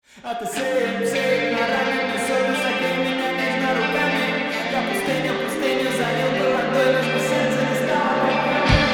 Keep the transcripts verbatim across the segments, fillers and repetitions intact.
А ты сыпь, сыпь на раны, мне соль, согрей меня нежно руками. Я пустыню, пустыню залил бы водой, лишь бы сердце не стало камнем.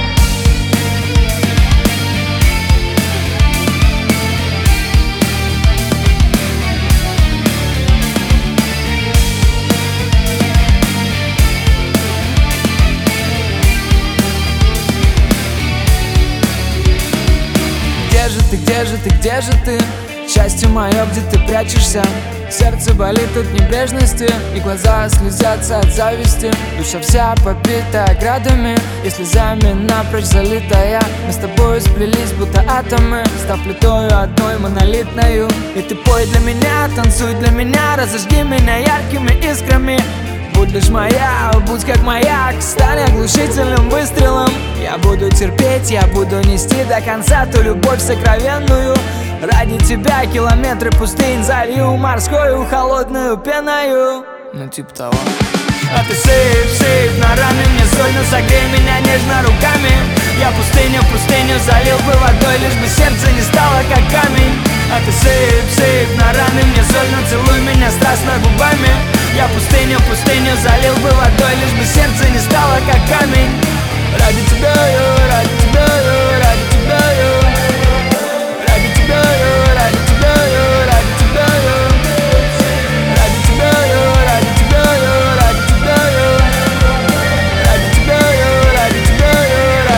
Где же ты, где же ты, где же ты? Счастье мое, где ты прячешься? Сердце болит от небрежности, и глаза слезятся от зависти. Душа вся побита оградами, и слезами напрочь залитая. Мы с тобой сплелись, будто атомы, став плитою одной монолитною. И ты пой для меня, танцуй для меня, разожги меня яркими искрами. Будь лишь моя, будь как маяк, стань оглушительным выстрелом. Я буду терпеть, я буду нести до конца ту любовь сокровенную. Ради тебя километры пустынь залью морскую холодную пеною. Ну типа того. А ты сыпь, сыпь на раны, мне соль, но согрей меня нежно руками. Я пустыню, пустыню залил бы водой, лишь бы сердце не стало как камень. А ты сыпь, сыпь на раны, мне соль, но целуй меня страстно губами. Я пустыню, пустыню залил бы водой, лишь бы сердце не стало как камень. Ради тебя я, ради тебя я, ради тебя я, ради тебя я, ради тебя я, ради тебя я, ради тебя я, ради тебя я, ради тебя я, ради тебя я, ради тебя я,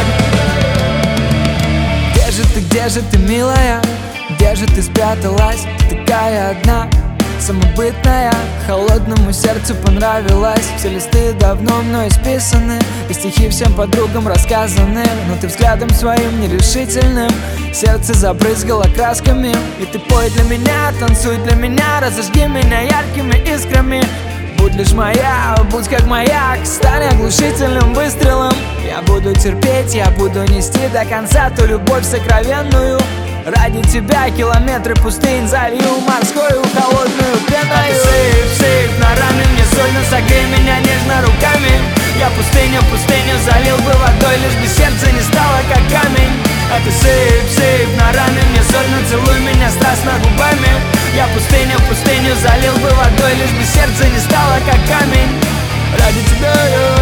ради. Где же ты, где же ты, милая? Где же ты спряталась? Ты такая одна, самобытная, холодному сердцу понравилась. Все листы давно мной списаны, и стихи всем подругам рассказаны. Но ты взглядом своим нерешительным сердце забрызгало красками. И ты пой для меня, танцуй для меня, разожги меня яркими искрами. Будь лишь моя, будь как маяк, стань оглушительным выстрелом. Я буду терпеть, я буду нести до конца ту любовь сокровенную. Ради тебя километры пустынь залью морскую холодную пеною. А ты сыпь, сыпь на раны, мне соль, но согрей меня нежно руками. Я пустыню, пустыню залил бы водой, лишь бы сердце не стало как камень. А ты сыпь, сыпь на раны, мне соль, но целуй меня страстно губами. Я пустыню, пустыню залил бы водой, лишь бы сердце не стало как камень. Ради тебя я